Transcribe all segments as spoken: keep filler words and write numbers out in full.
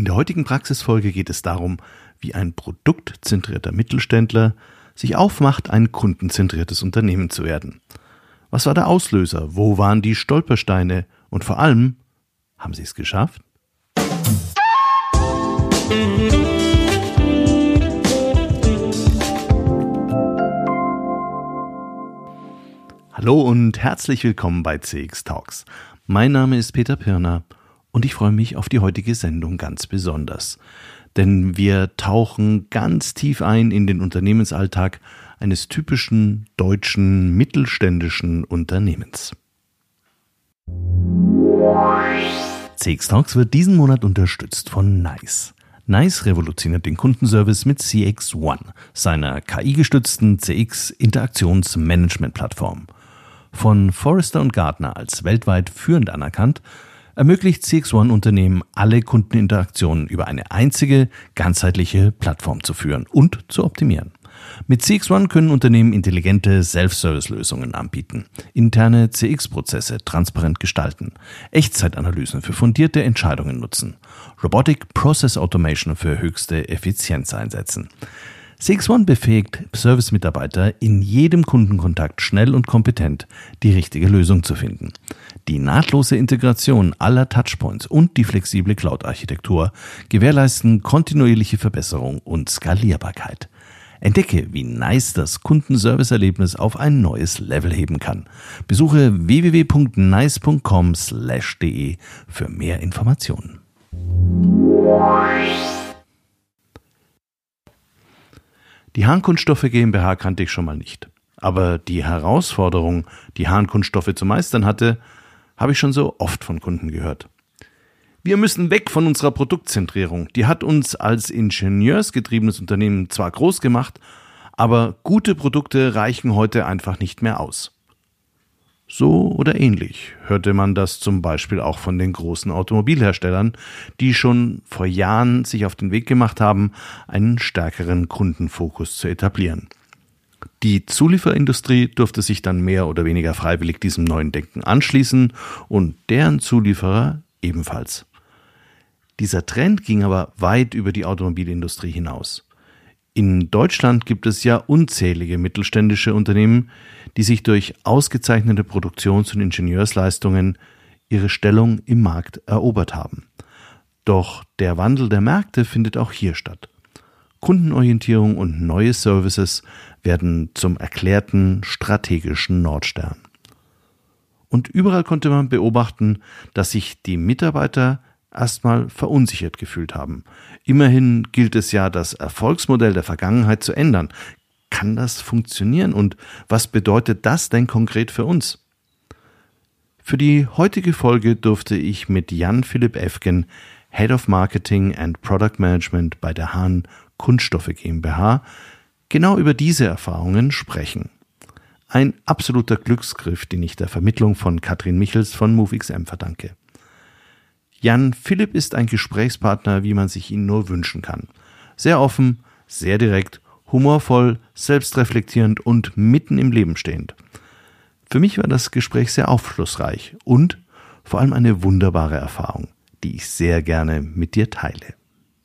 In der heutigen Praxisfolge geht es darum, wie ein produktzentrierter Mittelständler sich aufmacht, ein kundenzentriertes Unternehmen zu werden. Was war der Auslöser? Wo waren die Stolpersteine? Und vor allem, haben Sie es geschafft? Hallo und herzlich willkommen bei C X Talks. Mein Name ist Peter Pirner und ich freue mich auf die heutige Sendung ganz besonders. Denn wir tauchen ganz tief ein in den Unternehmensalltag eines typischen deutschen mittelständischen Unternehmens. C X Talks wird diesen Monat unterstützt von NICE. NICE revolutioniert den Kundenservice mit C X One, seiner K I-gestützten C X-Interaktionsmanagement-Plattform. Von Forrester und Gartner als weltweit führend anerkannt, ermöglicht C X One Unternehmen, alle Kundeninteraktionen über eine einzige, ganzheitliche Plattform zu führen und zu optimieren. Mit C X One können Unternehmen intelligente Self-Service-Lösungen anbieten, interne C X-Prozesse transparent gestalten, Echtzeitanalysen für fundierte Entscheidungen nutzen, Robotic Process Automation für höchste Effizienz einsetzen. C X One befähigt Service-Mitarbeiter, in jedem Kundenkontakt schnell und kompetent die richtige Lösung zu finden. Die nahtlose Integration aller Touchpoints und die flexible Cloud-Architektur gewährleisten kontinuierliche Verbesserung und Skalierbarkeit. Entdecke, wie NICE das Kundenservice-Erlebnis auf ein neues Level heben kann. Besuche w w w punkt nice punkt com slash d e für mehr Informationen. Die Hahn Kunststoffe GmbH kannte ich schon mal nicht. Aber die Herausforderung, die Hahn Kunststoffe zu meistern hatte, habe ich schon so oft von Kunden gehört. Wir müssen weg von unserer Produktzentrierung. Die hat uns als ingenieursgetriebenes Unternehmen zwar groß gemacht, aber gute Produkte reichen heute einfach nicht mehr aus. So oder ähnlich hörte man das zum Beispiel auch von den großen Automobilherstellern, die schon vor Jahren sich auf den Weg gemacht haben, einen stärkeren Kundenfokus zu etablieren. Die Zulieferindustrie durfte sich dann mehr oder weniger freiwillig diesem neuen Denken anschließen und deren Zulieferer ebenfalls. Dieser Trend ging aber weit über die Automobilindustrie hinaus. In Deutschland gibt es ja unzählige mittelständische Unternehmen, die sich durch ausgezeichnete Produktions- und Ingenieursleistungen ihre Stellung im Markt erobert haben. Doch der Wandel der Märkte findet auch hier statt. Kundenorientierung und neue Services werden zum erklärten strategischen Nordstern. Und überall konnte man beobachten, dass sich die Mitarbeiter erstmal verunsichert gefühlt haben. Immerhin gilt es ja, das Erfolgsmodell der Vergangenheit zu ändern. Kann das funktionieren und was bedeutet das denn konkret für uns? Für die heutige Folge durfte ich mit Jan-Philipp Efgen, Head of Marketing and Product Management bei der Hahn Kunststoffe GmbH, genau über diese Erfahrungen sprechen. Ein absoluter Glücksgriff, den ich der Vermittlung von Katrin Michels von MoveXM verdanke. Jan-Philipp ist ein Gesprächspartner, wie man sich ihn nur wünschen kann. Sehr offen, sehr direkt, humorvoll, selbstreflektierend und mitten im Leben stehend. Für mich war das Gespräch sehr aufschlussreich und vor allem eine wunderbare Erfahrung, die ich sehr gerne mit dir teile.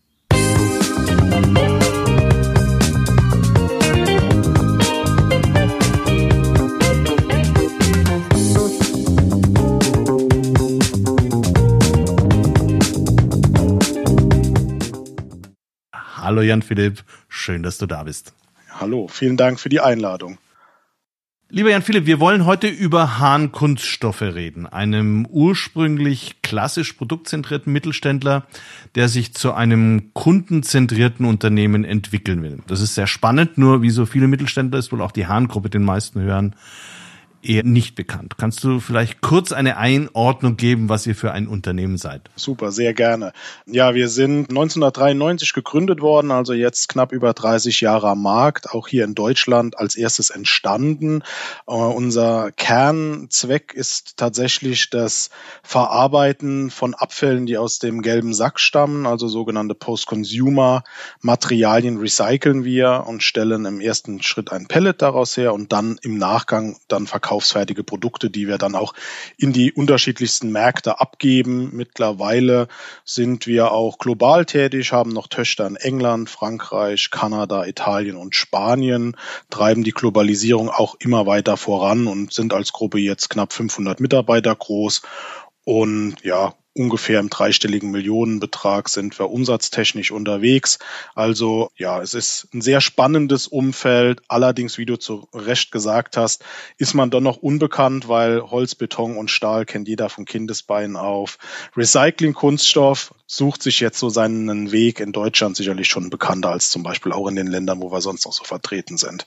Hallo Jan-Philipp, schön, dass du da bist. Hallo, vielen Dank für die Einladung. Lieber Jan-Philipp, wir wollen heute über Hahn Kunststoffe reden, einem ursprünglich klassisch produktzentrierten Mittelständler, der sich zu einem kundenzentrierten Unternehmen entwickeln will. Das ist sehr spannend, nur wie so viele Mittelständler ist wohl auch die Hahn-Gruppe den meisten hören, eher nicht bekannt. Kannst du vielleicht kurz eine Einordnung geben, was ihr für ein Unternehmen seid? Super, sehr gerne. Ja, wir sind neunzehnhundertdreiundneunzig gegründet worden, also jetzt knapp über dreißig Jahre am Markt, auch hier in Deutschland als erstes entstanden. Uh, unser Kernzweck ist tatsächlich das Verarbeiten von Abfällen, die aus dem gelben Sack stammen, also sogenannte Post-Consumer-Materialien recyceln wir und stellen im ersten Schritt ein Pellet daraus her und dann im Nachgang dann verkaufen verkaufsfertige Produkte, die wir dann auch in die unterschiedlichsten Märkte abgeben. Mittlerweile sind wir auch global tätig, haben noch Töchter in England, Frankreich, Kanada, Italien und Spanien, treiben die Globalisierung auch immer weiter voran und sind als Gruppe jetzt knapp fünfhundert Mitarbeiter groß. Und ja, ungefähr im dreistelligen Millionenbetrag sind wir umsatztechnisch unterwegs. Also ja, es ist ein sehr spannendes Umfeld. Allerdings, wie du zu Recht gesagt hast, ist man doch noch unbekannt, weil Holz, Beton und Stahl kennt jeder von Kindesbeinen auf. Recycling, Kunststoff sucht sich jetzt so seinen Weg in Deutschland sicherlich schon bekannter als zum Beispiel auch in den Ländern, wo wir sonst noch so vertreten sind.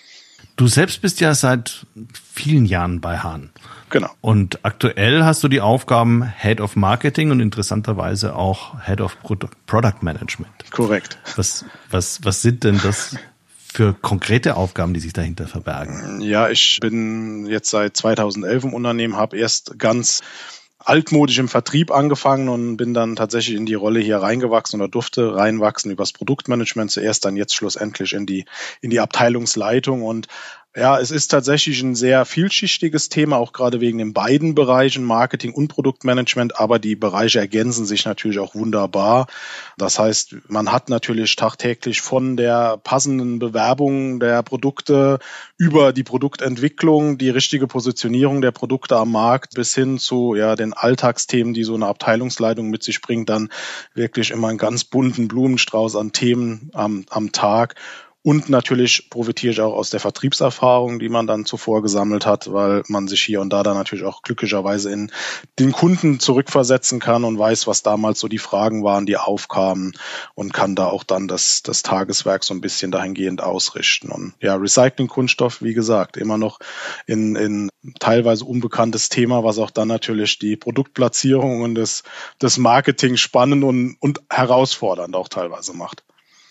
Du selbst bist ja seit vielen Jahren bei Hahn. Genau. Und aktuell hast du die Aufgaben Head of Marketing und interessanterweise auch Head of Product Management. Korrekt. Was, was, was sind denn das für konkrete Aufgaben, die sich dahinter verbergen? Ja, ich bin jetzt seit zweitausendelf im Unternehmen, habe erst ganz altmodisch im Vertrieb angefangen und bin dann tatsächlich in die Rolle hier reingewachsen oder durfte reinwachsen übers Produktmanagement, zuerst dann jetzt schlussendlich in die, in die Abteilungsleitung. Und ja, es ist tatsächlich ein sehr vielschichtiges Thema, auch gerade wegen den beiden Bereichen Marketing und Produktmanagement, aber die Bereiche ergänzen sich natürlich auch wunderbar. Das heißt, man hat natürlich tagtäglich von der passenden Bewerbung der Produkte über die Produktentwicklung, die richtige Positionierung der Produkte am Markt bis hin zu ja den Alltagsthemen, die so eine Abteilungsleitung mit sich bringt, dann wirklich immer einen ganz bunten Blumenstrauß an Themen am, am Tag. Und natürlich profitiere ich auch aus der Vertriebserfahrung, die man dann zuvor gesammelt hat, weil man sich hier und da dann natürlich auch glücklicherweise in den Kunden zurückversetzen kann und weiß, was damals so die Fragen waren, die aufkamen und kann da auch dann das, das Tageswerk so ein bisschen dahingehend ausrichten. Und ja, Recycling-Kunststoff, wie gesagt, immer noch in, in teilweise unbekanntes Thema, was auch dann natürlich die Produktplatzierung und das, das Marketing spannend und, und herausfordernd auch teilweise macht.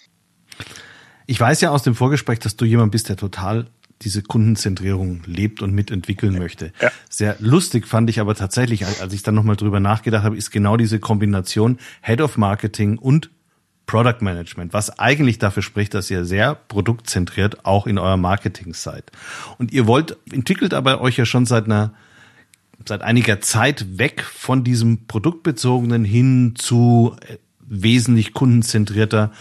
Ich weiß ja aus dem Vorgespräch, dass du jemand bist, der total diese Kundenzentrierung lebt und mitentwickeln möchte. Ja. Sehr lustig fand ich aber tatsächlich, als ich dann nochmal drüber nachgedacht habe, ist genau diese Kombination Head of Marketing und Product Management, was eigentlich dafür spricht, dass ihr sehr produktzentriert auch in eurem Marketing seid. Und ihr wollt, entwickelt aber euch ja schon seit einer, seit einiger Zeit weg von diesem produktbezogenen hin zu wesentlich kundenzentrierter.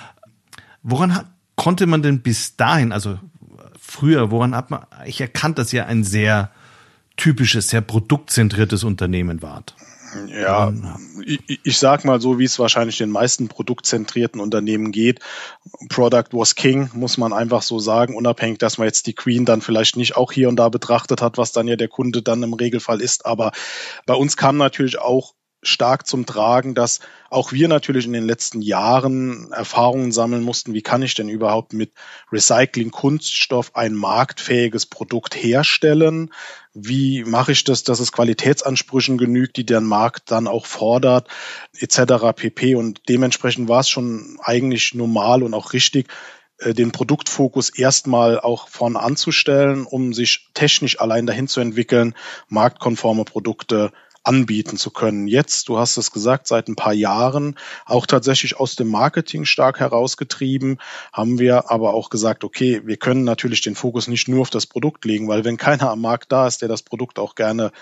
Woran hat konnte man denn bis dahin, also früher, woran hat man ich erkannt, dass ihr ein sehr typisches, sehr produktzentriertes Unternehmen wart? Ja, ich, ich sag mal so, wie es wahrscheinlich den meisten produktzentrierten Unternehmen geht. Product was King, muss man einfach so sagen, unabhängig, dass man jetzt die Queen dann vielleicht nicht auch hier und da betrachtet hat, was dann ja der Kunde dann im Regelfall ist. Aber bei uns kam natürlich auch stark zum Tragen, dass auch wir natürlich in den letzten Jahren Erfahrungen sammeln mussten, wie kann ich denn überhaupt mit Recycling-Kunststoff ein marktfähiges Produkt herstellen? Wie mache ich das, dass es Qualitätsansprüchen genügt, die der Markt dann auch fordert, et cetera pp. Und dementsprechend war es schon eigentlich normal und auch richtig, den Produktfokus erstmal auch vorn anzustellen, um sich technisch allein dahin zu entwickeln, marktkonforme Produkte anbieten zu können. Jetzt, du hast es gesagt, seit ein paar Jahren auch tatsächlich aus dem Marketing stark herausgetrieben, haben wir aber auch gesagt, okay, wir können natürlich den Fokus nicht nur auf das Produkt legen, weil wenn keiner am Markt da ist, der das Produkt auch gerne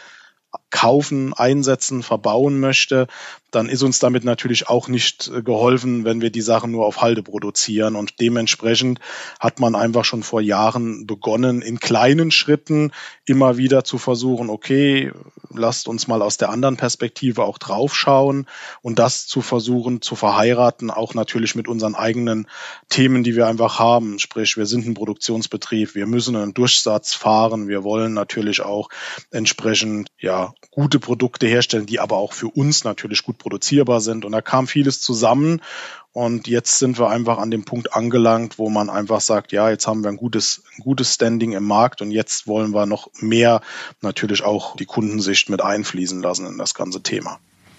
kaufen, einsetzen, verbauen möchte, dann ist uns damit natürlich auch nicht geholfen, wenn wir die Sachen nur auf Halde produzieren. Und dementsprechend hat man einfach schon vor Jahren begonnen, in kleinen Schritten immer wieder zu versuchen, okay, lasst uns mal aus der anderen Perspektive auch draufschauen und das zu versuchen zu verheiraten, auch natürlich mit unseren eigenen Themen, die wir einfach haben. Sprich, wir sind ein Produktionsbetrieb, wir müssen einen Durchsatz fahren, wir wollen natürlich auch entsprechend, ja, gute Produkte herstellen, die aber auch für uns natürlich gut produzierbar sind. Und da kam vieles zusammen. Und jetzt sind wir einfach an dem Punkt angelangt, wo man einfach sagt, ja, jetzt haben wir ein gutes, ein gutes Standing im Markt und jetzt wollen wir noch mehr natürlich auch die Kundensicht mit einfließen lassen in das ganze Thema.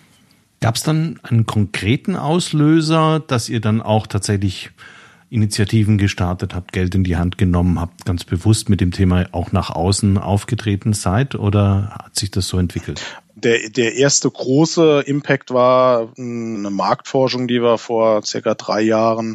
Gab es dann einen konkreten Auslöser, dass ihr dann auch tatsächlich Initiativen gestartet habt, Geld in die Hand genommen habt, ganz bewusst mit dem Thema auch nach außen aufgetreten seid, oder hat sich das so entwickelt? Der, der erste große Impact war eine Marktforschung, die wir vor circa drei Jahren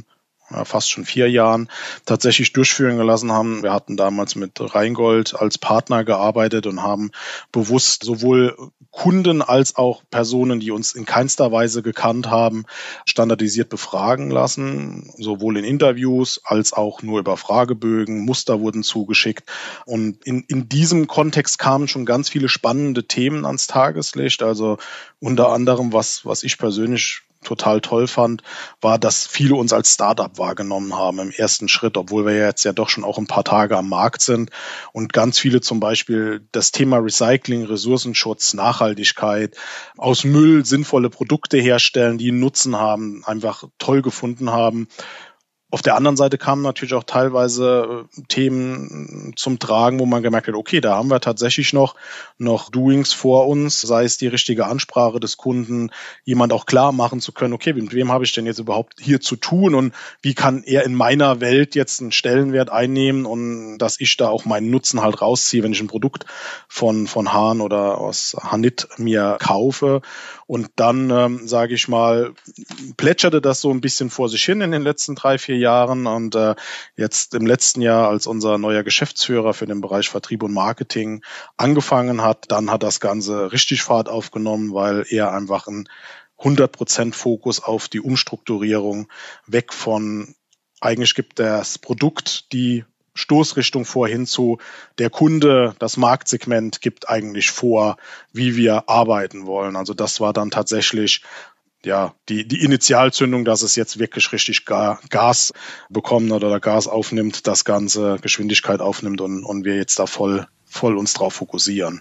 ja, fast schon vier Jahren tatsächlich durchführen gelassen haben. Wir hatten damals mit Rheingold als Partner gearbeitet und haben bewusst sowohl Kunden als auch Personen, die uns in keinster Weise gekannt haben, standardisiert befragen lassen, sowohl in Interviews als auch nur über Fragebögen. Muster wurden zugeschickt. Und in, in diesem Kontext kamen schon ganz viele spannende Themen ans Tageslicht. Also unter anderem, was, was ich persönlich total toll fand, war, dass viele uns als Startup wahrgenommen haben im ersten Schritt, obwohl wir jetzt ja doch schon auch ein paar Tage am Markt sind und ganz viele zum Beispiel das Thema Recycling, Ressourcenschutz, Nachhaltigkeit, aus Müll sinnvolle Produkte herstellen, die einen Nutzen haben, einfach toll gefunden haben. Auf der anderen Seite kamen natürlich auch teilweise Themen zum Tragen, wo man gemerkt hat, okay, da haben wir tatsächlich noch, noch Doings vor uns, sei es die richtige Ansprache des Kunden, jemand auch klar machen zu können, okay, mit wem habe ich denn jetzt überhaupt hier zu tun und wie kann er in meiner Welt jetzt einen Stellenwert einnehmen und dass ich da auch meinen Nutzen halt rausziehe, wenn ich ein Produkt von, von Hahn oder aus Hanit mir kaufe. Und dann, ähm, sage ich mal, plätscherte das so ein bisschen vor sich hin in den letzten drei, vier Jahren. Und äh, jetzt im letzten Jahr, als unser neuer Geschäftsführer für den Bereich Vertrieb und Marketing angefangen hat, dann hat das Ganze richtig Fahrt aufgenommen, weil er einfach ein hundert Prozent Fokus auf die Umstrukturierung weg von, eigentlich gibt das Produkt die Stoßrichtung vor hin zu, der Kunde, das Marktsegment gibt eigentlich vor, wie wir arbeiten wollen. Also das war dann tatsächlich ja die, die Initialzündung, dass es jetzt wirklich richtig Ga- Gas bekommen hat oder Gas aufnimmt, das Ganze Geschwindigkeit aufnimmt und, und wir jetzt da voll, voll uns drauf fokussieren.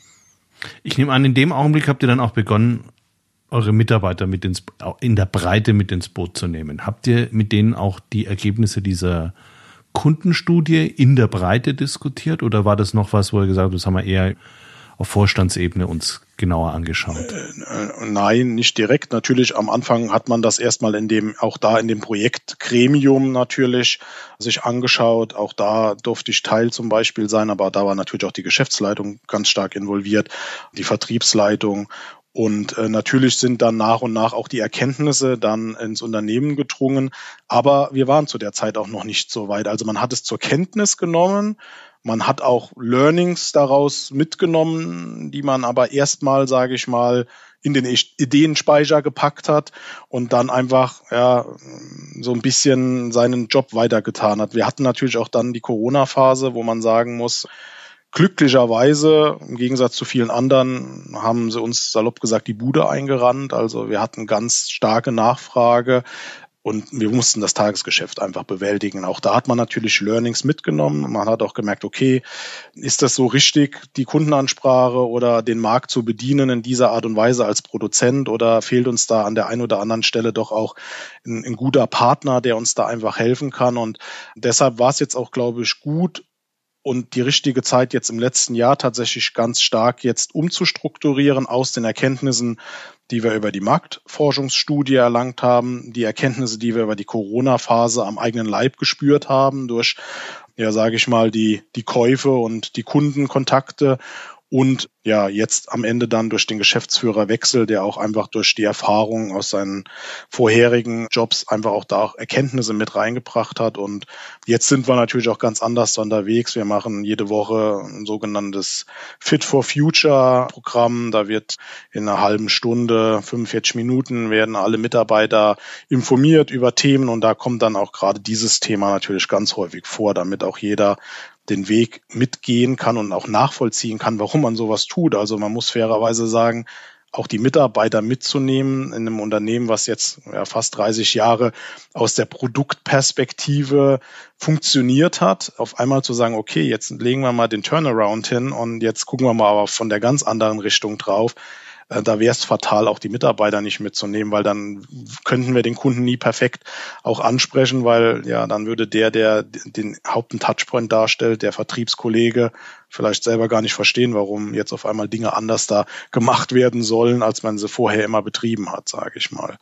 Ich nehme an, in dem Augenblick habt ihr dann auch begonnen, eure Mitarbeiter mit ins, in der Breite mit ins Boot zu nehmen. Habt ihr mit denen auch die Ergebnisse dieser Kundenstudie in der Breite diskutiert oder war das noch was, wo ihr gesagt habt, das haben wir eher auf Vorstandsebene uns genauer angeschaut? Äh, nein, nicht direkt. Natürlich am Anfang hat man das erstmal in dem, auch da in dem Projektgremium natürlich sich angeschaut. Auch da durfte ich Teil zum Beispiel sein, aber da war natürlich auch die Geschäftsleitung ganz stark involviert, die Vertriebsleitung. Und äh, natürlich sind dann nach und nach auch die Erkenntnisse dann ins Unternehmen gedrungen. Aber wir waren zu der Zeit auch noch nicht so weit. Also man hat es zur Kenntnis genommen. Man hat auch Learnings daraus mitgenommen, die man aber erstmal, sage ich mal, in den Ideenspeicher gepackt hat und dann einfach ja so ein bisschen seinen Job weitergetan hat. Wir hatten natürlich auch dann die Corona-Phase, wo man sagen muss, glücklicherweise, im Gegensatz zu vielen anderen, haben sie uns salopp gesagt die Bude eingerannt. Also wir hatten ganz starke Nachfrage und wir mussten das Tagesgeschäft einfach bewältigen. Auch da hat man natürlich Learnings mitgenommen. Man hat auch gemerkt, okay, ist das so richtig, die Kundenansprache oder den Markt zu bedienen in dieser Art und Weise als Produzent oder fehlt uns da an der einen oder anderen Stelle doch auch ein, ein guter Partner, der uns da einfach helfen kann. Und deshalb war es jetzt auch, glaube ich, gut, und die richtige Zeit jetzt im letzten Jahr tatsächlich ganz stark jetzt umzustrukturieren aus den Erkenntnissen, die wir über die Marktforschungsstudie erlangt haben, die Erkenntnisse, die wir über die Corona-Phase am eigenen Leib gespürt haben, durch, ja, sage ich mal, die, die Käufe und die Kundenkontakte und ja, jetzt am Ende dann durch den Geschäftsführerwechsel, der auch einfach durch die Erfahrung aus seinen vorherigen Jobs einfach auch da auch Erkenntnisse mit reingebracht hat. Und jetzt sind wir natürlich auch ganz anders unterwegs. Wir machen jede Woche ein sogenanntes Fit for Future Programm. Da wird in einer halben Stunde, fünfundvierzig Minuten werden alle Mitarbeiter informiert über Themen. Und da kommt dann auch gerade dieses Thema natürlich ganz häufig vor, damit auch jeder den Weg mitgehen kann und auch nachvollziehen kann, warum man sowas tut. Also man muss fairerweise sagen, auch die Mitarbeiter mitzunehmen in einem Unternehmen, was jetzt ja, fast dreißig Jahre aus der Produktperspektive funktioniert hat, auf einmal zu sagen, okay, jetzt legen wir mal den Turnaround hin und jetzt gucken wir mal aber von der ganz anderen Richtung drauf. Da wäre es fatal, auch die Mitarbeiter nicht mitzunehmen, weil dann könnten wir den Kunden nie perfekt auch ansprechen, weil ja dann würde der, der den Haupt- und Touchpoint darstellt, der Vertriebskollege, vielleicht selber gar nicht verstehen, warum jetzt auf einmal Dinge anders da gemacht werden sollen, als man sie vorher immer betrieben hat, sage ich mal.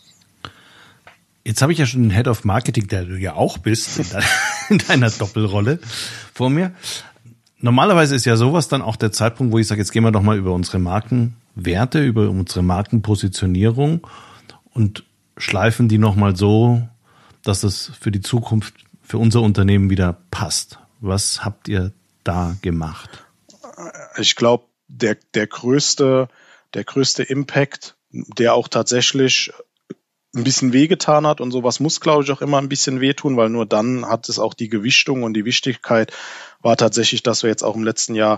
Jetzt habe ich ja schon den Head of Marketing, der du ja auch bist, in deiner, in deiner Doppelrolle vor mir. Normalerweise ist ja sowas dann auch der Zeitpunkt, wo ich sage, jetzt gehen wir doch mal über unsere Markenwerte, über unsere Markenpositionierung und schleifen die nochmal so dass es für die Zukunft, für unser Unternehmen wieder passt? Was habt ihr da gemacht? Ich glaube, der, der größte, der größte Impact, der auch tatsächlich ein bisschen wehgetan hat, und sowas muss, glaube ich, auch immer ein bisschen wehtun, weil nur dann hat es auch die Gewichtung, und die Wichtigkeit war tatsächlich, dass wir jetzt auch im letzten Jahr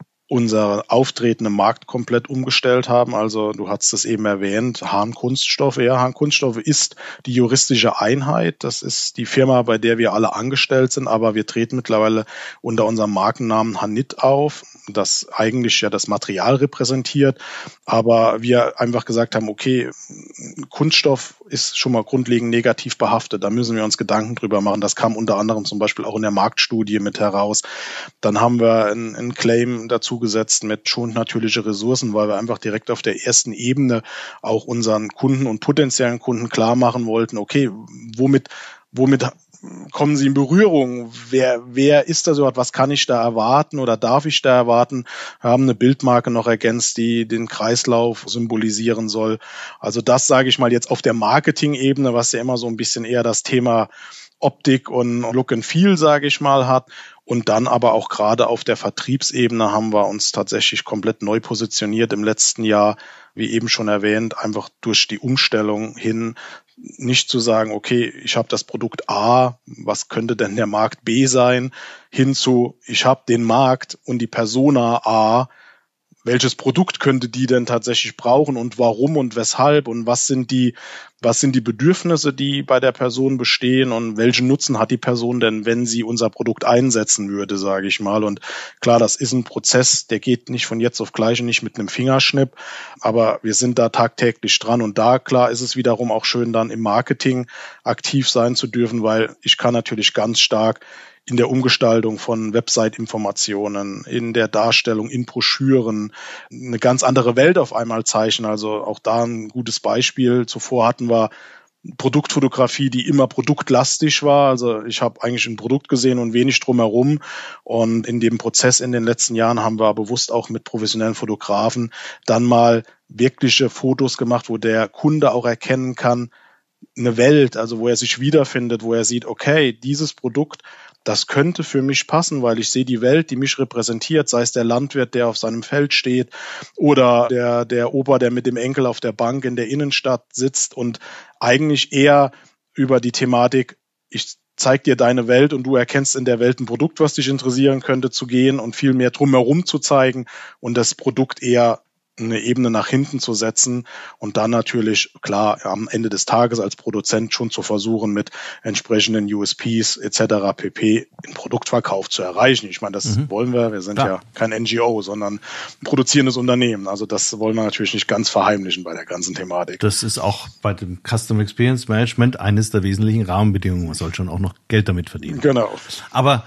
unser Auftreten im Markt komplett umgestellt haben. Also du hast es eben erwähnt, Hahn Kunststoffe. Ja, Hahn Kunststoffe ist die juristische Einheit. Das ist die Firma, bei der wir alle angestellt sind, aber wir treten mittlerweile unter unserem Markennamen Hanit auf, das eigentlich ja das Material repräsentiert. Aber wir einfach gesagt haben, okay, Kunststoff ist schon mal grundlegend negativ behaftet. Da müssen wir uns Gedanken drüber machen. Das kam unter anderem zum Beispiel auch in der Marktstudie mit heraus. Dann haben wir einen, einen Claim dazu gesetzt mit schont natürliche Ressourcen, weil wir einfach direkt auf der ersten Ebene auch unseren Kunden und potenziellen Kunden klar machen wollten, okay, womit, womit kommen sie in Berührung? Wer, wer ist da so? Was kann ich da erwarten oder darf ich da erwarten? Wir haben eine Bildmarke noch ergänzt, die den Kreislauf symbolisieren soll. Also das sage ich mal jetzt auf der Marketing-Ebene, was ja immer so ein bisschen eher das Thema Optik und Look and Feel, sage ich mal, hat. Und dann aber auch gerade auf der Vertriebsebene haben wir uns tatsächlich komplett neu positioniert im letzten Jahr, wie eben schon erwähnt, einfach durch die Umstellung hin, nicht zu sagen, okay, ich habe das Produkt A, was könnte denn der Markt B sein, hin zu, ich habe den Markt und die Persona A, welches Produkt könnte die denn tatsächlich brauchen und warum und weshalb und was sind die, was sind die Bedürfnisse, die bei der Person bestehen und welchen Nutzen hat die Person denn, wenn sie unser Produkt einsetzen würde, sage ich mal. Und klar, das ist ein Prozess, der geht nicht von jetzt auf gleich und nicht mit einem Fingerschnipp, aber wir sind da tagtäglich dran, und da, klar, ist es wiederum auch schön, dann im Marketing aktiv sein zu dürfen, weil ich kann natürlich ganz stark in der Umgestaltung von Website-Informationen, in der Darstellung, in Broschüren, eine ganz andere Welt auf einmal zeichnen. Also auch da ein gutes Beispiel. Zuvor hatten wir Produktfotografie, die immer produktlastig war. Also ich habe eigentlich ein Produkt gesehen und wenig drumherum. Und in dem Prozess in den letzten Jahren haben wir bewusst auch mit professionellen Fotografen dann mal wirkliche Fotos gemacht, wo der Kunde auch erkennen kann, eine Welt, also wo er sich wiederfindet, wo er sieht, okay, dieses Produkt, das könnte für mich passen, weil ich sehe die Welt, die mich repräsentiert, sei es der Landwirt, der auf seinem Feld steht, oder der, der Opa, der mit dem Enkel auf der Bank in der Innenstadt sitzt, und eigentlich eher über die Thematik, ich zeig dir deine Welt und du erkennst in der Welt ein Produkt, was dich interessieren könnte, zu gehen und viel mehr drumherum zu zeigen und das Produkt eher eine Ebene nach hinten zu setzen und dann natürlich, klar, am Ende des Tages als Produzent schon zu versuchen, mit entsprechenden U S Ps et cetera pp. Den Produktverkauf zu erreichen. Ich meine, das mhm. wollen wir. Wir sind klar. ja kein N G O, sondern ein produzierendes Unternehmen. Also das wollen wir natürlich nicht ganz verheimlichen bei der ganzen Thematik. Das ist auch bei dem Custom Experience Management eines der wesentlichen Rahmenbedingungen. Man soll schon auch noch Geld damit verdienen. Genau. Aber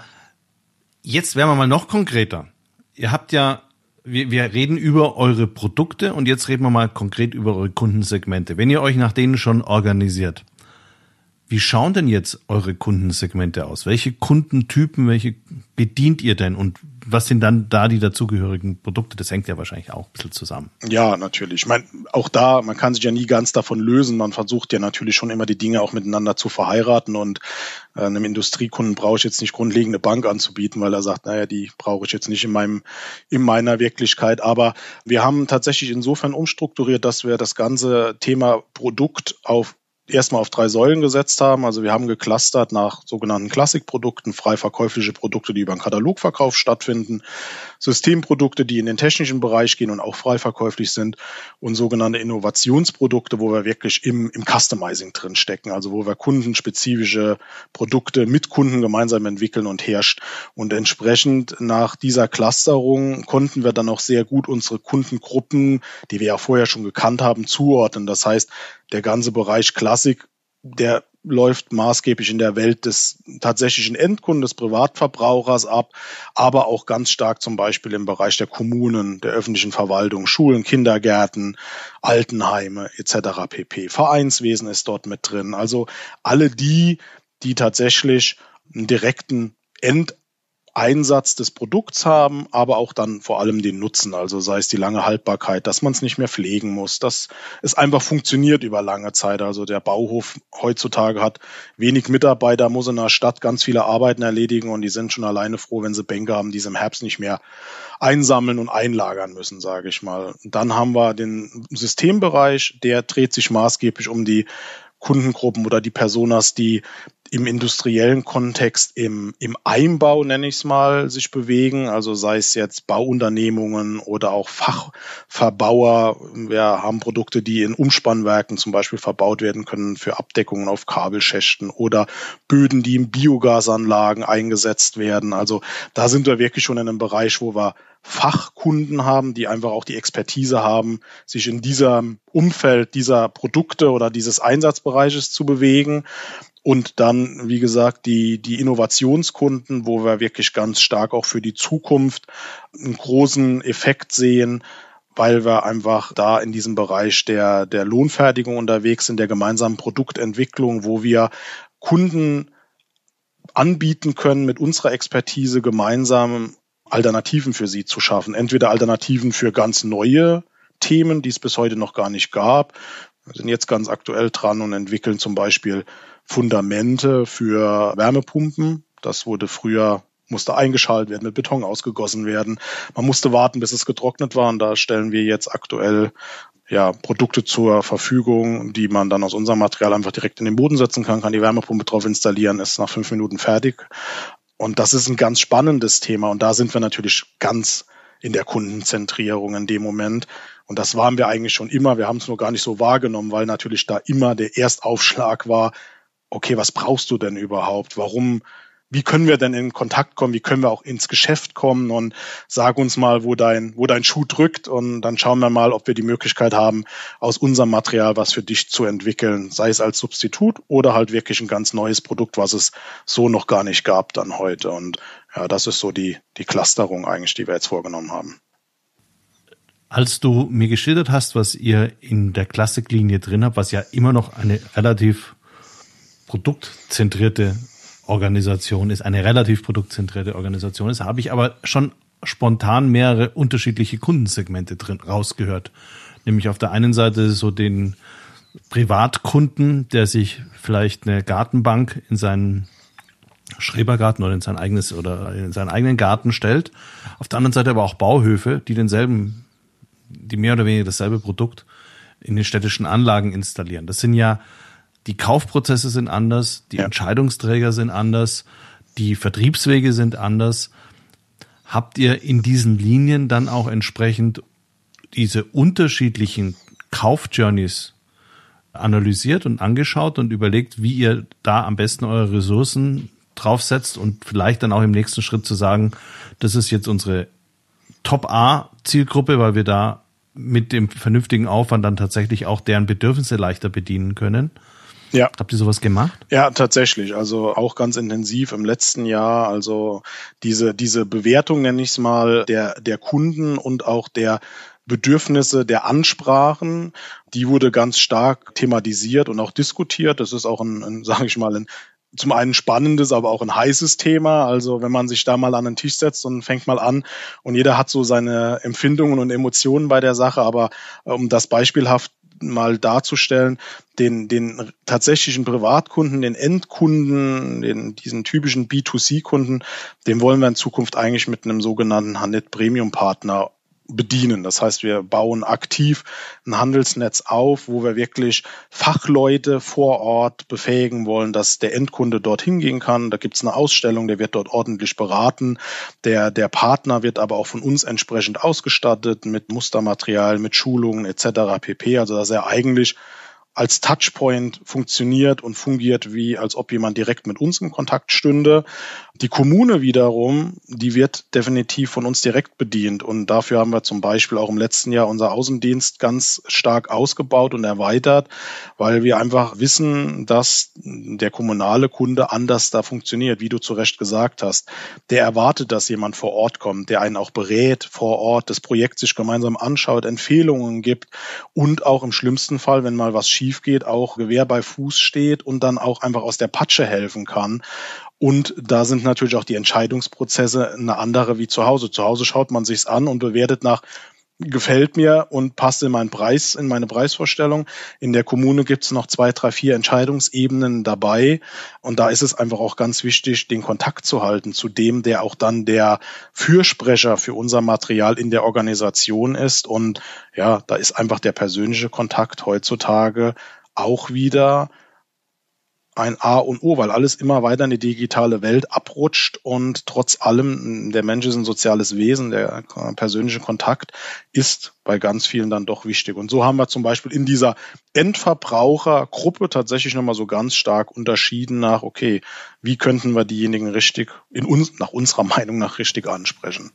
jetzt werden wir mal noch konkreter. Ihr habt ja Wir, wir reden über eure Produkte und jetzt reden wir mal konkret über eure Kundensegmente. Wenn ihr euch nach denen schon organisiert, wie schauen denn jetzt eure Kundensegmente aus? Welche Kundentypen, welche bedient ihr denn und was sind dann da die dazugehörigen Produkte? Das hängt ja wahrscheinlich auch ein bisschen zusammen. Ja, natürlich. Ich meine, auch da, man kann sich ja nie ganz davon lösen. Man versucht ja natürlich schon immer die Dinge auch miteinander zu verheiraten und äh, einem Industriekunden brauche ich jetzt nicht grundlegend eine Bank anzubieten, weil er sagt, naja, die brauche ich jetzt nicht in meinem, in meiner Wirklichkeit. Aber wir haben tatsächlich insofern umstrukturiert, dass wir das ganze Thema Produkt auf erstmal auf drei Säulen gesetzt haben. Also wir haben geclustert nach sogenannten Klassikprodukten, frei verkäufliche Produkte, die über den Katalogverkauf stattfinden, Systemprodukte, die in den technischen Bereich gehen und auch frei verkäuflich sind, und sogenannte Innovationsprodukte, wo wir wirklich im, im Customizing drin stecken, also wo wir kundenspezifische Produkte mit Kunden gemeinsam entwickeln und herrscht. Und entsprechend nach dieser Clusterung konnten wir dann auch sehr gut unsere Kundengruppen, die wir ja vorher schon gekannt haben, zuordnen. Das heißt, der ganze Bereich Klassik, der läuft maßgeblich in der Welt des tatsächlichen Endkunden, des Privatverbrauchers ab, aber auch ganz stark zum Beispiel im Bereich der Kommunen, der öffentlichen Verwaltung, Schulen, Kindergärten, Altenheime et cetera pp. Vereinswesen ist dort mit drin. Also alle die, die tatsächlich einen direkten End Einsatz des Produkts haben, aber auch dann vor allem den Nutzen, also sei es die lange Haltbarkeit, dass man es nicht mehr pflegen muss, dass es einfach funktioniert über lange Zeit. Also der Bauhof heutzutage hat wenig Mitarbeiter, muss in der Stadt ganz viele Arbeiten erledigen und die sind schon alleine froh, wenn sie Bänke haben, die sie im Herbst nicht mehr einsammeln und einlagern müssen, sage ich mal. Dann haben wir den Systembereich, der dreht sich maßgeblich um die Kundengruppen oder die Personas, die im industriellen Kontext im, im Einbau, nenne ich es mal, sich bewegen. Also sei es jetzt Bauunternehmungen oder auch Fachverbauer. Wir haben Produkte, die in Umspannwerken zum Beispiel verbaut werden können für Abdeckungen auf Kabelschächten oder Böden, die in Biogasanlagen eingesetzt werden. Also da sind wir wirklich schon in einem Bereich, wo wir Fachkunden haben, die einfach auch die Expertise haben, sich in diesem Umfeld dieser Produkte oder dieses Einsatzbereiches zu bewegen. Und dann, wie gesagt, die, die Innovationskunden, wo wir wirklich ganz stark auch für die Zukunft einen großen Effekt sehen, weil wir einfach da in diesem Bereich der, der Lohnfertigung unterwegs sind, der gemeinsamen Produktentwicklung, wo wir Kunden anbieten können, mit unserer Expertise gemeinsam Alternativen für sie zu schaffen. Entweder Alternativen für ganz neue Themen, die es bis heute noch gar nicht gab. Wir sind jetzt ganz aktuell dran und entwickeln zum Beispiel Fundamente für Wärmepumpen. Das wurde früher, musste eingeschaltet werden, mit Beton ausgegossen werden. Man musste warten, bis es getrocknet war. Und da stellen wir jetzt aktuell ja, Produkte zur Verfügung, die man dann aus unserem Material einfach direkt in den Boden setzen kann, kann die Wärmepumpe drauf installieren, ist nach fünf Minuten fertig. Und das ist ein ganz spannendes Thema. Und da sind wir natürlich ganz in der Kundenzentrierung in dem Moment. Und das waren wir eigentlich schon immer. Wir haben es nur gar nicht so wahrgenommen, weil natürlich da immer der Erstaufschlag war, okay, was brauchst du denn überhaupt? Warum, wie können wir denn in Kontakt kommen? Wie können wir auch ins Geschäft kommen? Und sag uns mal, wo dein, wo dein Schuh drückt. Und dann schauen wir mal, ob wir die Möglichkeit haben, aus unserem Material was für dich zu entwickeln. Sei es als Substitut oder halt wirklich ein ganz neues Produkt, was es so noch gar nicht gab dann heute. Und ja, das ist so die, die Clusterung eigentlich, die wir jetzt vorgenommen haben. Als du mir geschildert hast, was ihr in der Klassiklinie drin habt, was ja immer noch eine relativ produktzentrierte Organisation ist, eine relativ produktzentrierte Organisation ist, habe ich aber schon spontan mehrere unterschiedliche Kundensegmente drin rausgehört. Nämlich auf der einen Seite so den Privatkunden, der sich vielleicht eine Gartenbank in seinen Schrebergarten oder in sein eigenes oder in seinen eigenen Garten stellt. Auf der anderen Seite aber auch Bauhöfe, die denselben, die mehr oder weniger dasselbe Produkt in den städtischen Anlagen installieren. Das sind ja, die Kaufprozesse sind anders, die ja. Entscheidungsträger sind anders, die Vertriebswege sind anders. Habt ihr in diesen Linien dann auch entsprechend diese unterschiedlichen Kaufjourneys analysiert und angeschaut und überlegt, wie ihr da am besten eure Ressourcen draufsetzt und vielleicht dann auch im nächsten Schritt zu sagen, das ist jetzt unsere Top-A-Zielgruppe, weil wir da mit dem vernünftigen Aufwand dann tatsächlich auch deren Bedürfnisse leichter bedienen können? Ja. Habt ihr sowas gemacht? Ja, tatsächlich. Also auch ganz intensiv im letzten Jahr. Also diese, diese Bewertung, nenne ich es mal, der, der Kunden und auch der Bedürfnisse der Ansprachen, die wurde ganz stark thematisiert und auch diskutiert. Das ist auch ein, ein sage ich mal, ein zum einen spannendes, aber auch ein heißes Thema. Also wenn man sich da mal an den Tisch setzt und fängt mal an und jeder hat so seine Empfindungen und Emotionen bei der Sache, aber um das beispielhaft mal darzustellen, den, den tatsächlichen Privatkunden, den Endkunden, den, diesen typischen B zwei C-Kunden, den wollen wir in Zukunft eigentlich mit einem sogenannten Handnet Premium Partner bedienen. Das heißt, wir bauen aktiv ein Handelsnetz auf, wo wir wirklich Fachleute vor Ort befähigen wollen, dass der Endkunde dorthin gehen kann. Da gibt es eine Ausstellung, der wird dort ordentlich beraten. Der, der Partner wird aber auch von uns entsprechend ausgestattet mit Mustermaterial, mit Schulungen et cetera pp. Also dass er eigentlich als Touchpoint funktioniert und fungiert, wie als ob jemand direkt mit uns in Kontakt stünde. Die Kommune wiederum, die wird definitiv von uns direkt bedient und dafür haben wir zum Beispiel auch im letzten Jahr unser Außendienst ganz stark ausgebaut und erweitert, weil wir einfach wissen, dass der kommunale Kunde anders da funktioniert, wie du zu Recht gesagt hast. Der erwartet, dass jemand vor Ort kommt, der einen auch berät vor Ort, das Projekt sich gemeinsam anschaut, Empfehlungen gibt und auch im schlimmsten Fall, wenn mal was schief geht, auch Gewehr bei Fuß steht und dann auch einfach aus der Patsche helfen kann. Und da sind natürlich auch die Entscheidungsprozesse eine andere wie zu Hause. Zu Hause schaut man sich's an und bewertet nach, gefällt mir und passt in meinen Preis, in meine Preisvorstellung. In der Kommune gibt es noch zwei, drei, vier Entscheidungsebenen dabei. Und da ist es einfach auch ganz wichtig, den Kontakt zu halten zu dem, der auch dann der Fürsprecher für unser Material in der Organisation ist. Und ja, da ist einfach der persönliche Kontakt heutzutage auch wieder ein A und O, weil alles immer weiter in die digitale Welt abrutscht und trotz allem, der Mensch ist ein soziales Wesen, der persönliche Kontakt ist bei ganz vielen dann doch wichtig. Und so haben wir zum Beispiel in dieser Endverbrauchergruppe tatsächlich nochmal so ganz stark unterschieden nach, okay, wie könnten wir diejenigen richtig, in uns, nach unserer Meinung nach richtig ansprechen.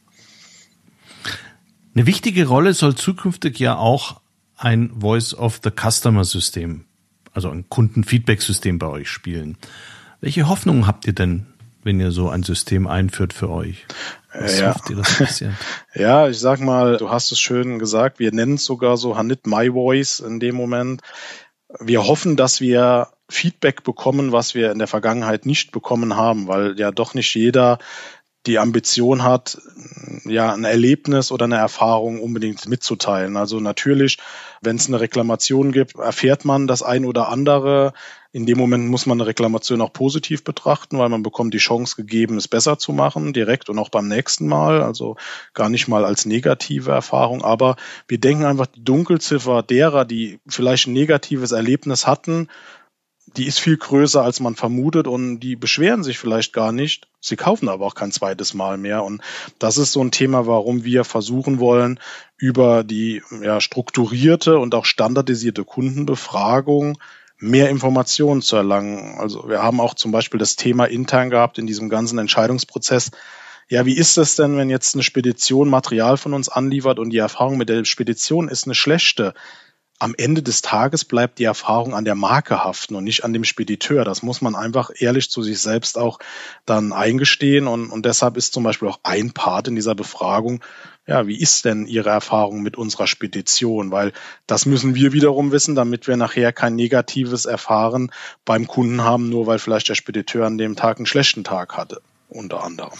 Eine wichtige Rolle soll zukünftig ja auch ein Voice-of-the-Customer-System, also ein Kundenfeedback-System bei euch spielen. Welche Hoffnungen habt ihr denn, wenn ihr so ein System einführt für euch? Was ja. hofft ihr, dass passiert? Ja, ich sag mal, du hast es schön gesagt, wir nennen es sogar so Hanit My Voice in dem Moment. Wir hoffen, dass wir Feedback bekommen, was wir in der Vergangenheit nicht bekommen haben, weil ja doch nicht jeder die Ambition hat, ja, ein Erlebnis oder eine Erfahrung unbedingt mitzuteilen. Also natürlich, wenn es eine Reklamation gibt, erfährt man das ein oder andere. In dem Moment muss man eine Reklamation auch positiv betrachten, weil man bekommt die Chance gegeben, es besser zu machen, direkt und auch beim nächsten Mal. Also gar nicht mal als negative Erfahrung. Aber wir denken einfach, die Dunkelziffer derer, die vielleicht ein negatives Erlebnis hatten, die ist viel größer, als man vermutet, und die beschweren sich vielleicht gar nicht. Sie kaufen aber auch kein zweites Mal mehr. Und das ist so ein Thema, warum wir versuchen wollen, über die ja, strukturierte und auch standardisierte Kundenbefragung mehr Informationen zu erlangen. Also wir haben auch zum Beispiel das Thema intern gehabt in diesem ganzen Entscheidungsprozess. Ja, wie ist es denn, wenn jetzt eine Spedition Material von uns anliefert und die Erfahrung mit der Spedition ist eine schlechte? Am Ende des Tages bleibt die Erfahrung an der Marke haften und nicht an dem Spediteur. Das muss man einfach ehrlich zu sich selbst auch dann eingestehen. Und, und deshalb ist zum Beispiel auch ein Part in dieser Befragung, ja, wie ist denn Ihre Erfahrung mit unserer Spedition? Weil das müssen wir wiederum wissen, damit wir nachher kein negatives Erfahren beim Kunden haben, nur weil vielleicht der Spediteur an dem Tag einen schlechten Tag hatte, unter anderem.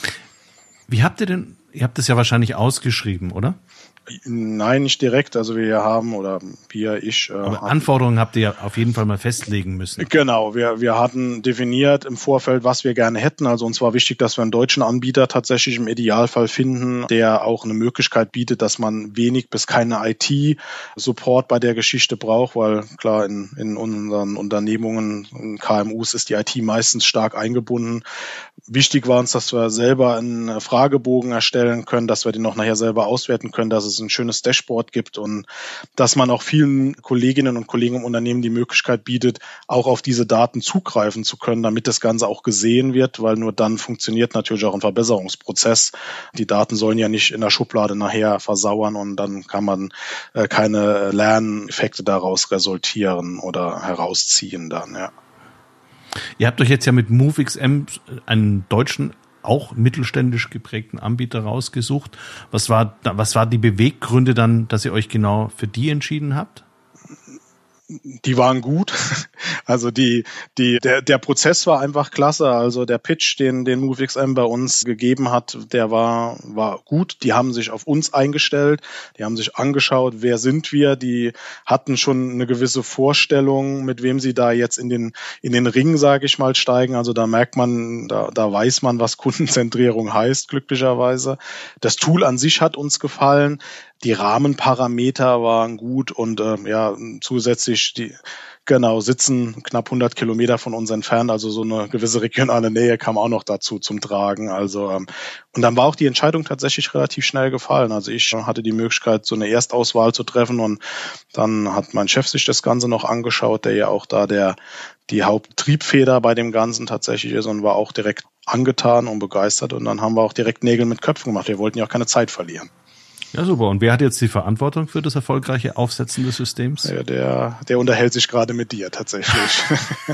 Wie habt ihr denn, ihr habt das ja wahrscheinlich ausgeschrieben, oder? Nein, nicht direkt. Also wir haben, oder wir, ich... Äh, Aber Anforderungen habt ihr ja auf jeden Fall mal festlegen müssen. Genau, wir, wir hatten definiert im Vorfeld, was wir gerne hätten. Also uns war wichtig, dass wir einen deutschen Anbieter tatsächlich im Idealfall finden, der auch eine Möglichkeit bietet, dass man wenig bis keine I T-Support bei der Geschichte braucht, weil klar, in, in unseren Unternehmungen, in K M Us ist die I T meistens stark eingebunden. Wichtig war uns, dass wir selber einen Fragebogen erstellen können, dass wir den noch nachher selber auswerten können, dass es ein schönes Dashboard gibt und dass man auch vielen Kolleginnen und Kollegen im Unternehmen die Möglichkeit bietet, auch auf diese Daten zugreifen zu können, damit das Ganze auch gesehen wird, weil nur dann funktioniert natürlich auch ein Verbesserungsprozess. Die Daten sollen ja nicht in der Schublade nachher versauern und dann kann man äh, keine Lerneffekte daraus resultieren oder herausziehen dann, ja. Ihr habt euch jetzt ja mit MoveXM einen deutschen, auch mittelständisch geprägten Anbieter rausgesucht. Was war, was war die Beweggründe dann, dass ihr euch genau für die entschieden habt? Die waren gut. Also die, die, der, der Prozess war einfach klasse. Also der Pitch, den, den MoveXM bei uns gegeben hat, der war, war gut. Die haben sich auf uns eingestellt. Die haben sich angeschaut, wer sind wir. Die hatten schon eine gewisse Vorstellung, mit wem sie da jetzt in den, in den Ring, sage ich mal, steigen. Also da merkt man, da, da weiß man, was Kundenzentrierung heißt, glücklicherweise. Das Tool an sich hat uns gefallen. Die Rahmenparameter waren gut und äh, ja, zusätzlich die genau sitzen knapp hundert Kilometer von uns entfernt, also so eine gewisse regionale Nähe kam auch noch dazu zum Tragen. Also ähm, und dann war auch die Entscheidung tatsächlich relativ schnell gefallen. Also ich hatte die Möglichkeit, so eine Erstauswahl zu treffen und dann hat mein Chef sich das Ganze noch angeschaut, der ja auch da der die Haupttriebfeder bei dem Ganzen tatsächlich ist und war auch direkt angetan und begeistert und dann haben wir auch direkt Nägel mit Köpfen gemacht. Wir wollten ja auch keine Zeit verlieren. Ja, super. Und wer hat jetzt die Verantwortung für das erfolgreiche Aufsetzen des Systems? Ja, der, der unterhält sich gerade mit dir tatsächlich.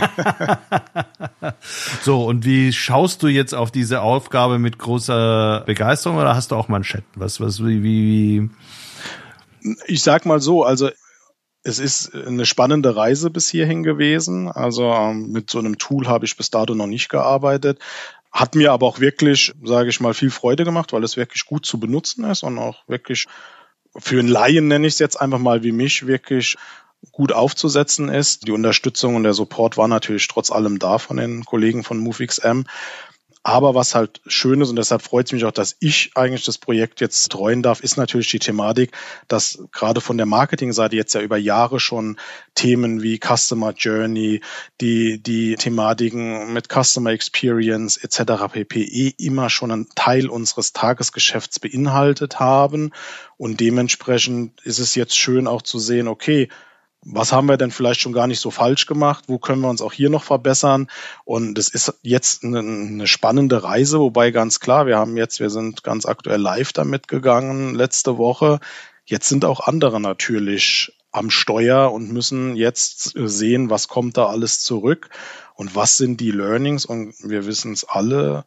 So, und wie schaust du jetzt auf diese Aufgabe mit großer Begeisterung oder hast du auch Manschetten? Was, was, wie, wie? Ich sag mal so, also es ist eine spannende Reise bis hierhin gewesen. Also ähm, mit so einem Tool habe ich bis dato noch nicht gearbeitet. Hat mir aber auch wirklich, sage ich mal, viel Freude gemacht, weil es wirklich gut zu benutzen ist und auch wirklich für einen Laien, nenne ich es jetzt einfach mal wie mich, wirklich gut aufzusetzen ist. Die Unterstützung und der Support war natürlich trotz allem da von den Kollegen von MoveXM. Aber was halt schön ist, und deshalb freut es mich auch, dass ich eigentlich das Projekt jetzt betreuen darf, ist natürlich die Thematik, dass gerade von der Marketingseite jetzt ja über Jahre schon Themen wie Customer Journey, die die Thematiken mit Customer Experience et cetera pp. Eh immer schon einen Teil unseres Tagesgeschäfts beinhaltet haben. Und dementsprechend ist es jetzt schön auch zu sehen, okay, was haben wir denn vielleicht schon gar nicht so falsch gemacht? Wo können wir uns auch hier noch verbessern? Und das ist jetzt eine, eine spannende Reise, wobei ganz klar, wir haben jetzt, wir sind ganz aktuell live damit gegangen letzte Woche. Jetzt sind auch andere natürlich am Steuer und müssen jetzt sehen, was kommt da alles zurück und was sind die Learnings. Und wir wissen es alle,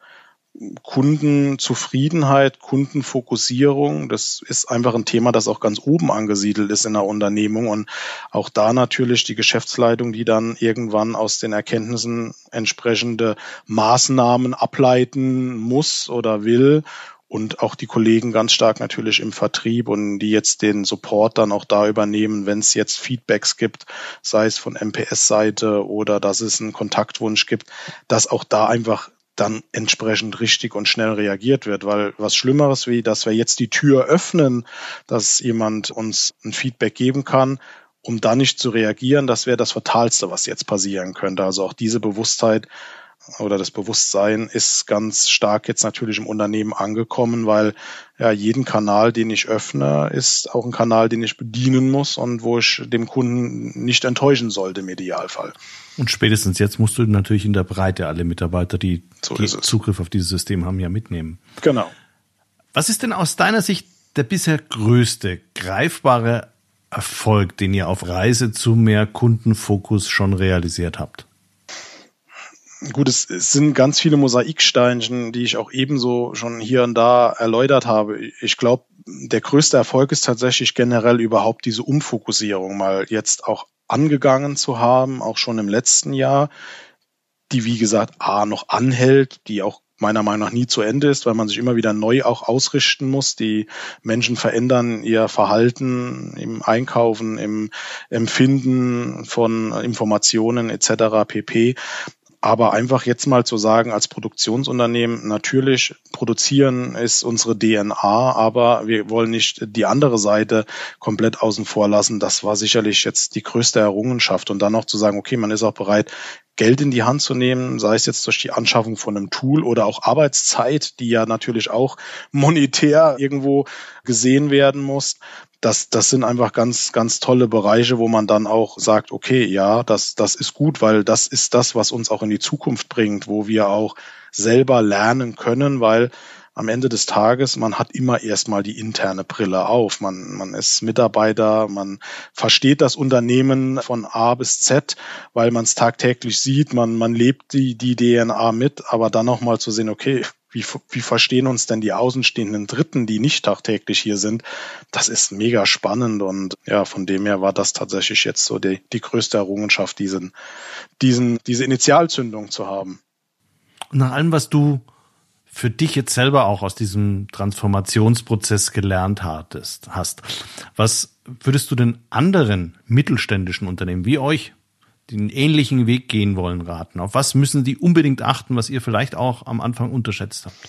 Kundenzufriedenheit, Kundenfokussierung, das ist einfach ein Thema, das auch ganz oben angesiedelt ist in der Unternehmung und auch da natürlich die Geschäftsleitung, die dann irgendwann aus den Erkenntnissen entsprechende Maßnahmen ableiten muss oder will und auch die Kollegen ganz stark natürlich im Vertrieb und die jetzt den Support dann auch da übernehmen, wenn es jetzt Feedbacks gibt, sei es von M P S-Seite oder dass es einen Kontaktwunsch gibt, dass auch da einfach dann entsprechend richtig und schnell reagiert wird, weil was Schlimmeres wie, dass wir jetzt die Tür öffnen, dass jemand uns ein Feedback geben kann, um dann nicht zu reagieren, das wäre das Fatalste, was jetzt passieren könnte. Also auch diese Bewusstheit oder das Bewusstsein ist ganz stark jetzt natürlich im Unternehmen angekommen, weil ja jeden Kanal, den ich öffne, ist auch ein Kanal, den ich bedienen muss und wo ich dem Kunden nicht enttäuschen sollte im Idealfall. Und spätestens jetzt musst du natürlich in der Breite alle Mitarbeiter, die, so die Zugriff auf dieses System haben, ja mitnehmen. Genau. Was ist denn aus deiner Sicht der bisher größte, greifbare Erfolg, den ihr auf Reise zu mehr Kundenfokus schon realisiert habt? Gut, es, es sind ganz viele Mosaiksteinchen, die ich auch ebenso schon hier und da erläutert habe. Ich glaube, der größte Erfolg ist tatsächlich generell überhaupt diese Umfokussierung mal jetzt auch angegangen zu haben, auch schon im letzten Jahr, die wie gesagt A noch anhält, die auch meiner Meinung nach nie zu Ende ist, weil man sich immer wieder neu auch ausrichten muss. Die Menschen verändern ihr Verhalten im Einkaufen, im Empfinden von Informationen et cetera pp. Aber einfach jetzt mal zu sagen, als Produktionsunternehmen, natürlich produzieren ist unsere D N A, aber wir wollen nicht die andere Seite komplett außen vor lassen. Das war sicherlich jetzt die größte Errungenschaft. Und dann noch zu sagen, okay, man ist auch bereit, Geld in die Hand zu nehmen, sei es jetzt durch die Anschaffung von einem Tool oder auch Arbeitszeit, die ja natürlich auch monetär irgendwo gesehen werden muss. Das, das sind einfach ganz, ganz tolle Bereiche, wo man dann auch sagt, okay, ja, das, das ist gut, weil das ist das, was uns auch in die Zukunft bringt, wo wir auch selber lernen können, weil am Ende des Tages, man hat immer erstmal die interne Brille auf. Man, man ist Mitarbeiter, man versteht das Unternehmen von A bis Z, weil man es tagtäglich sieht, man, man lebt die, die D N A mit, aber dann nochmal zu sehen, okay, Wie, wie verstehen uns denn die außenstehenden Dritten, die nicht tagtäglich hier sind? Das ist mega spannend und ja, von dem her war das tatsächlich jetzt so die, die größte Errungenschaft, diesen, diesen, diese Initialzündung zu haben. Und nach allem, was du für dich jetzt selber auch aus diesem Transformationsprozess gelernt hattest, hast, was würdest du denn anderen mittelständischen Unternehmen wie euch, die einen ähnlichen Weg gehen wollen, raten? Auf was müssen die unbedingt achten, was ihr vielleicht auch am Anfang unterschätzt habt?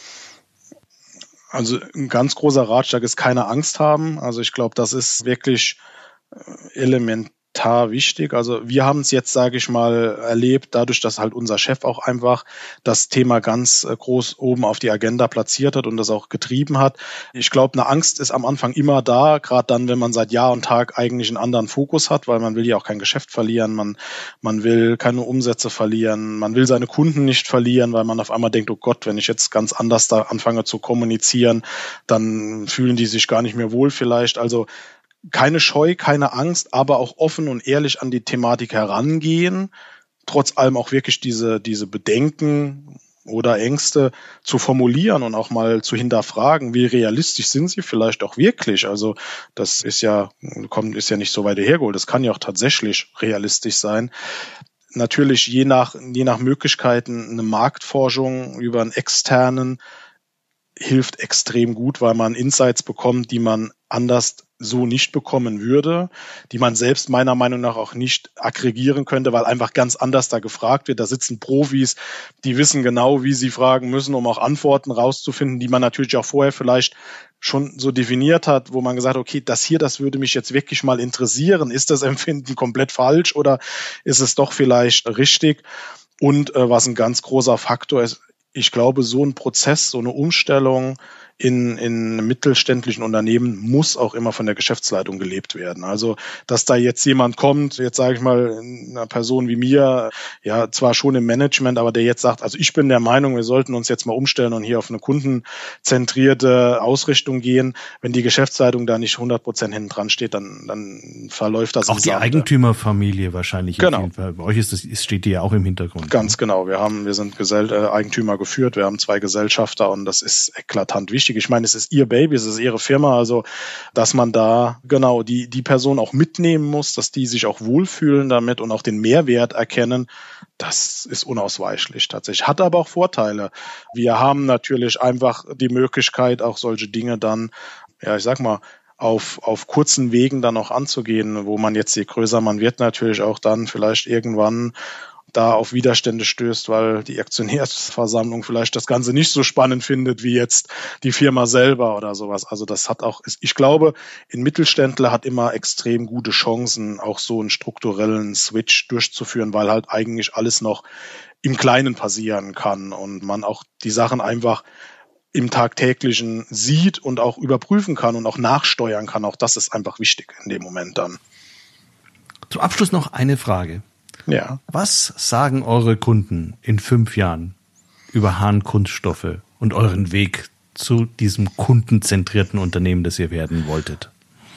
Also ein ganz großer Ratschlag ist keine Angst haben. Also ich glaube, das ist wirklich elementar wichtig. Also wir haben es jetzt, sage ich mal, erlebt, dadurch, dass halt unser Chef auch einfach das Thema ganz groß oben auf die Agenda platziert hat und das auch getrieben hat. Ich glaube, eine Angst ist am Anfang immer da, gerade dann, wenn man seit Jahr und Tag eigentlich einen anderen Fokus hat, weil man will ja auch kein Geschäft verlieren, man, man will keine Umsätze verlieren, man will seine Kunden nicht verlieren, weil man auf einmal denkt, oh Gott, wenn ich jetzt ganz anders da anfange zu kommunizieren, dann fühlen die sich gar nicht mehr wohl vielleicht. Also keine Scheu, keine Angst, aber auch offen und ehrlich an die Thematik herangehen, trotz allem auch wirklich diese, diese Bedenken oder Ängste zu formulieren und auch mal zu hinterfragen, wie realistisch sind sie vielleicht auch wirklich. Also das ist ja, kommt, ist ja nicht so weit hergeholt, das kann ja auch tatsächlich realistisch sein. natürlich je nach, je nach Möglichkeiten eine Marktforschung über einen externen hilft extrem gut, weil man Insights bekommt, die man anders so nicht bekommen würde, die man selbst meiner Meinung nach auch nicht aggregieren könnte, weil einfach ganz anders da gefragt wird. Da sitzen Profis, die wissen genau, wie sie fragen müssen, um auch Antworten rauszufinden, die man natürlich auch vorher vielleicht schon so definiert hat, wo man gesagt hat, okay, das hier, das würde mich jetzt wirklich mal interessieren. Ist das Empfinden komplett falsch oder ist es doch vielleicht richtig? Und äh, was ein ganz großer Faktor ist, ich glaube, so ein Prozess, so eine Umstellung in, in mittelständischen Unternehmen muss auch immer von der Geschäftsleitung gelebt werden. Also, dass da jetzt jemand kommt, jetzt sage ich mal, eine Person wie mir, ja, zwar schon im Management, aber der jetzt sagt, also ich bin der Meinung, wir sollten uns jetzt mal umstellen und hier auf eine kundenzentrierte Ausrichtung gehen. Wenn die Geschäftsleitung da nicht hundert Prozent hinten dran steht, dann, dann verläuft das. Auch die Sande. Eigentümerfamilie wahrscheinlich. Genau. Auf jeden Fall. Bei euch ist das, steht die ja auch im Hintergrund. Ganz genau. Wir haben, wir sind Gesell- äh, Eigentümer geführt. Wir haben zwei Gesellschafter und das ist eklatant wichtig. Ich meine, es ist ihr Baby, es ist ihre Firma, also dass man da genau die die Person auch mitnehmen muss, dass die sich auch wohlfühlen damit und auch den Mehrwert erkennen, das ist unausweichlich tatsächlich. Hat aber auch Vorteile. Wir haben natürlich einfach die Möglichkeit, auch solche Dinge dann, ja, ich sag mal, auf, auf kurzen Wegen dann auch anzugehen, wo man jetzt, je größer man wird, natürlich auch dann vielleicht irgendwann da auf Widerstände stößt, weil die Aktionärsversammlung vielleicht das Ganze nicht so spannend findet wie jetzt die Firma selber oder sowas. Also das hat auch, ich glaube, ein Mittelständler hat immer extrem gute Chancen, auch so einen strukturellen Switch durchzuführen, weil halt eigentlich alles noch im Kleinen passieren kann und man auch die Sachen einfach im Tagtäglichen sieht und auch überprüfen kann und auch nachsteuern kann. Auch das ist einfach wichtig in dem Moment dann. Zum Abschluss noch eine Frage. Ja. Was sagen eure Kunden in fünf Jahren über Hahn Kunststoffe und euren Weg zu diesem kundenzentrierten Unternehmen, das ihr werden wolltet?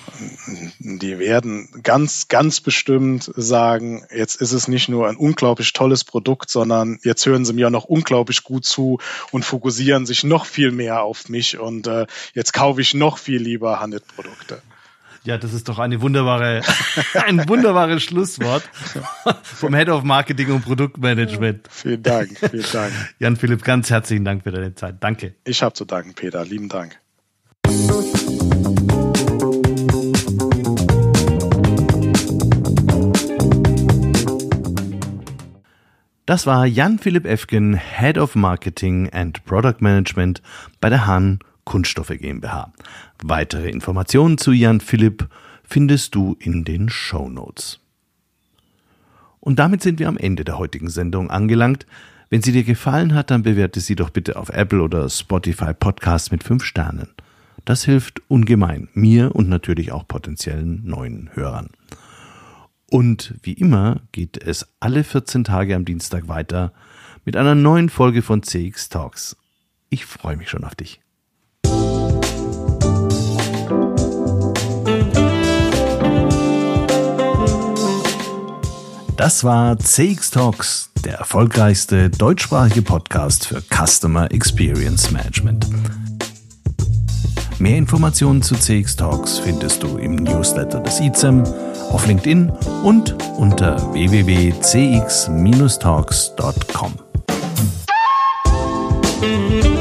Die werden ganz, ganz bestimmt sagen, jetzt ist es nicht nur ein unglaublich tolles Produkt, sondern jetzt hören sie mir auch noch unglaublich gut zu und fokussieren sich noch viel mehr auf mich und äh, jetzt kaufe ich noch viel lieber Hannett-Produkte. Ja, das ist doch eine wunderbare, ein wunderbares Schlusswort vom Head of Marketing und Produktmanagement. Vielen Dank, vielen Dank. Jan-Philipp, ganz herzlichen Dank für deine Zeit. Danke. Ich habe zu danken, Peter. Lieben Dank. Das war Jan-Philipp Efgen, Head of Marketing and Product Management bei der Hahn Kunststoffe GmbH. Weitere Informationen zu Jan-Philipp findest du in den Shownotes. Und damit sind wir am Ende der heutigen Sendung angelangt. Wenn sie dir gefallen hat, dann bewerte sie doch bitte auf Apple oder Spotify Podcast mit fünf Sternen. Das hilft ungemein mir und natürlich auch potenziellen neuen Hörern. Und wie immer geht es alle vierzehn Tage am Dienstag weiter mit einer neuen Folge von C X Talks. Ich freue mich schon auf dich. Das war C X Talks, der erfolgreichste deutschsprachige Podcast für Customer Experience Management. Mehr Informationen zu C X Talks findest du im Newsletter des I Z E M, auf LinkedIn und unter w w w punkt c x Bindestrich talks punkt com.